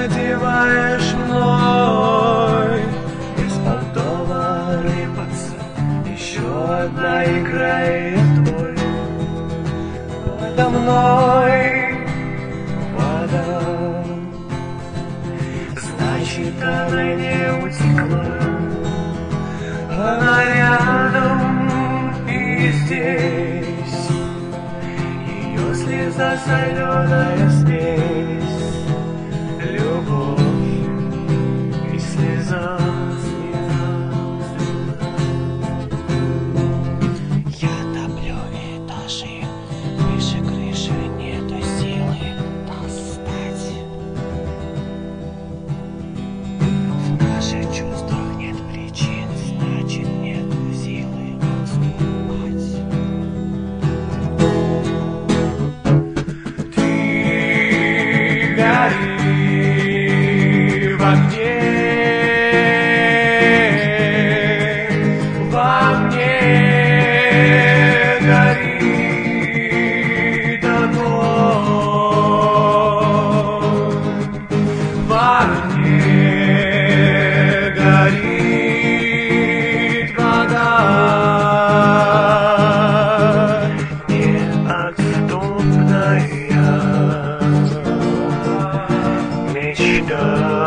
овладеваешь мной. Из Молдова рыпаться, еще одна игра, и я твой. Подо мной вода, значит, она не утекла. Она рядом и здесь, ее слеза соленая смесь, любовь и слеза, слеза, слеза. Я топлю этажи, выше крыши нету силы достать. В наших чувствах нет причин, значит нету силы отступать. Ты гори в огне, во мне горит огонь, во мне горит вода, неотступная мечта.